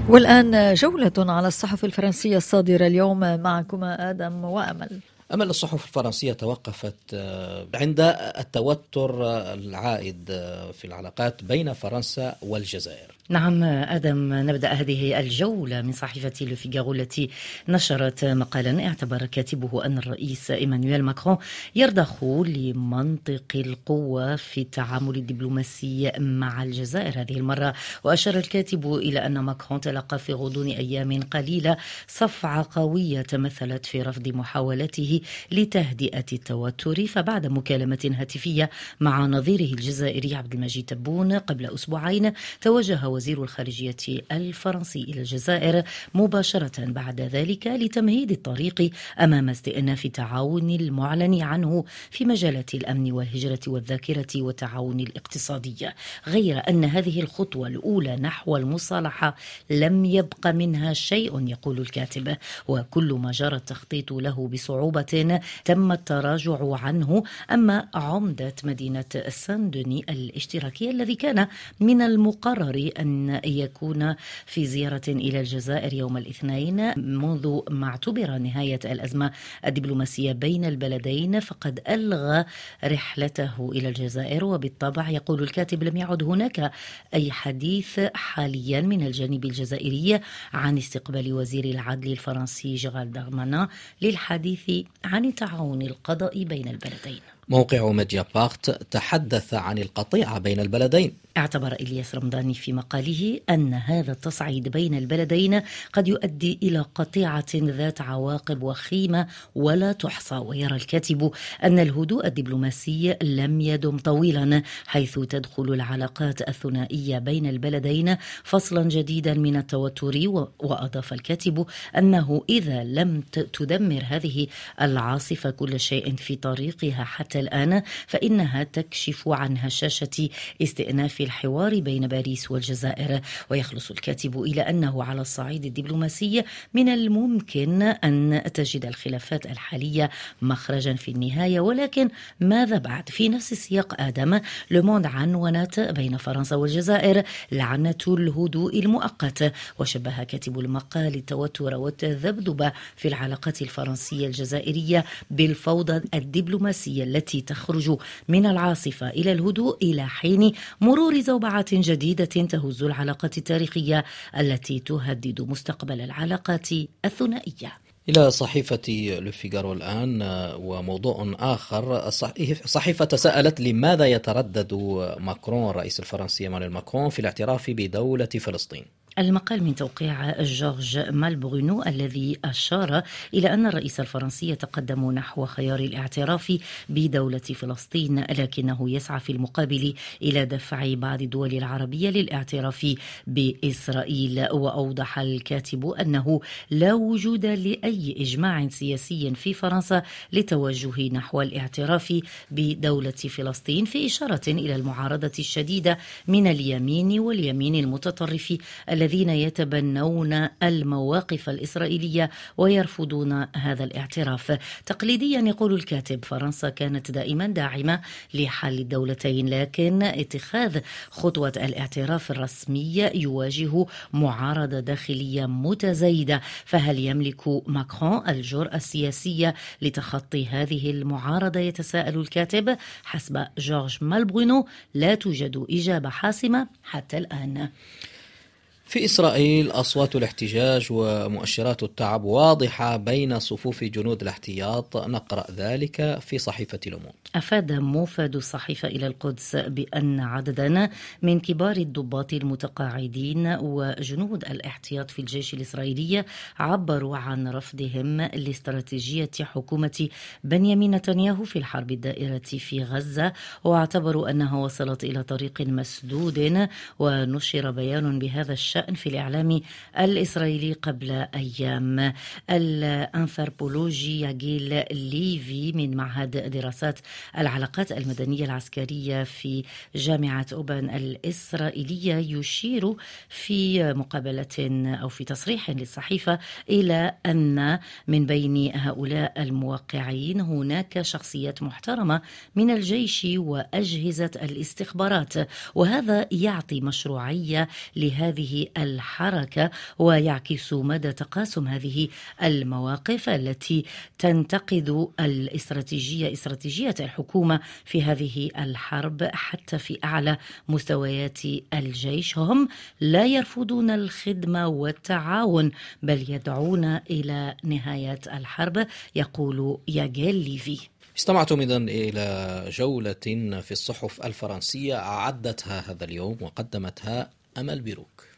والآن جولة على الصحف الفرنسية الصادرة اليوم معكما آدم وأمل. أمل، الصحف الفرنسية توقفت عند التوتر العائد في العلاقات بين فرنسا والجزائر. نعم آدم، نبدأ هذه الجولة من صحيفة لو فيغارو التي نشرت مقالا اعتبر كاتبه أن الرئيس إيمانويل ماكرون يرضخ لمنطق القوة في التعامل الدبلوماسي مع الجزائر هذه المرة. وأشار الكاتب إلى أن ماكرون تلقى في غضون أيام قليلة صفعة قوية تمثلت في رفض محاولته لتهدئة التوتر، فبعد مكالمة هاتفية مع نظيره الجزائري عبد المجيد تبون قبل أسبوعين توجه وزير الخارجية الفرنسي إلى الجزائر مباشرة بعد ذلك لتمهيد الطريق أمام استئناف التعاون المعلن عنه في مجالات الأمن والهجرة والذاكرة والتعاون الاقتصادي، غير أن هذه الخطوة الأولى نحو المصالحة لم يبق منها شيء يقول الكاتب، وكل ما جرى التخطيط له بصعوبة تم التراجع عنه. أما عمدة مدينة سان دوني الاشتراكية الذي كان من المقرر أن يكون في زيارة إلى الجزائر يوم الاثنين منذ ما اعتبر نهاية الأزمة الدبلوماسية بين البلدين، فقد ألغى رحلته إلى الجزائر. وبالطبع يقول الكاتب لم يعد هناك أي حديث حاليا من الجانب الجزائري عن استقبال وزير العدل الفرنسي جيرالد دارمانان للحديث عن التعاون القضائي بين البلدين. موقع ميديابارت تحدث عن القطيعة بين البلدين. اعتبر إلياس رمضاني في مقاله أن هذا التصعيد بين البلدين قد يؤدي إلى قطيعة ذات عواقب وخيمة ولا تحصى. ويرى الكاتب أن الهدوء الدبلوماسي لم يدم طويلا، حيث تدخل العلاقات الثنائية بين البلدين فصلا جديدا من التوتر. وأضاف الكاتب أنه إذا لم تدمر هذه العاصفة كل شيء في طريقها حتى الآن، فإنها تكشف عن هشاشة استئناف الحوار بين باريس والجزائر. ويخلص الكاتب إلى أنه على الصعيد الدبلوماسي من الممكن أن تجد الخلافات الحالية مخرجا في النهاية، ولكن ماذا بعد؟ في نفس السياق آدم، لوموند عنونت بين فرنسا والجزائر لعنة الهدوء المؤقت، وشبه كاتب المقال التوتر والتذبذب في العلاقات الفرنسية الجزائرية بالفوضى الدبلوماسية التي تخرج من العاصفة إلى الهدوء إلى حين مرور زوبعة جديدة تهز العلاقات التاريخية التي تهدد مستقبل العلاقات الثنائية. إلى صحيفة لو فيغارو الآن، وموضوع آخر. صحيفة تساءلت لماذا يتردد ماكرون الرئيس الفرنسي إيمانويل ماكرون في الاعتراف بدولة فلسطين. المقال من توقيع جورج مالبرونو الذي أشار إلى أن الرئيس الفرنسي يتقدم نحو خيار الاعتراف بدولة فلسطين، لكنه يسعى في المقابل إلى دفع بعض الدول العربية للاعتراف بإسرائيل. وأوضح الكاتب أنه لا وجود لأي إجماع سياسي في فرنسا للتوجه نحو الاعتراف بدولة فلسطين، في إشارة إلى المعارضة الشديدة من اليمين واليمين المتطرف الذين يتبنون المواقف الإسرائيلية ويرفضون هذا الاعتراف. تقليديا يقول الكاتب فرنسا كانت دائما داعمة لحل الدولتين، لكن اتخاذ خطوة الاعتراف الرسمي يواجه معارضة داخلية متزايدة، فهل يملك ماكرون الجرأة السياسية لتخطي هذه المعارضة؟ يتساءل الكاتب. حسب جورج مالبرونو لا توجد إجابة حاسمة حتى الآن. في إسرائيل أصوات الاحتجاج ومؤشرات التعب واضحة بين صفوف جنود الاحتياط، نقرأ ذلك في صحيفة لوموند. أفاد موفد الصحيفة إلى القدس بأن عددا من كبار الضباط المتقاعدين وجنود الاحتياط في الجيش الإسرائيلي عبروا عن رفضهم لاستراتيجية حكومة بنيامين نتنياهو في الحرب الدائرة في غزة، واعتبروا أنها وصلت إلى طريق مسدود. ونشر بيان بهذا الشأن في الإعلام الإسرائيلي قبل أيام. الأنثروبولوجي ياجيل ليفي من معهد دراسات العلاقات المدنية العسكرية في جامعة أوبان الإسرائيلية يشير في مقابلة أو في تصريح للصحيفة إلى أن من بين هؤلاء الموقعين هناك شخصيات محترمة من الجيش وأجهزة الاستخبارات، وهذا يعطي مشروعية لهذه هذه الحركة، ويعكس مدى تقاسم هذه المواقف التي تنتقد استراتيجية الحكومة في هذه الحرب حتى في أعلى مستويات الجيش. هم لا يرفضون الخدمة والتعاون بل يدعون إلى نهاية الحرب، يقول ياجيل ليفي. استمعتم إذن إلى جولة في الصحف الفرنسية أعدتها هذا اليوم وقدمتها أمل بيروك.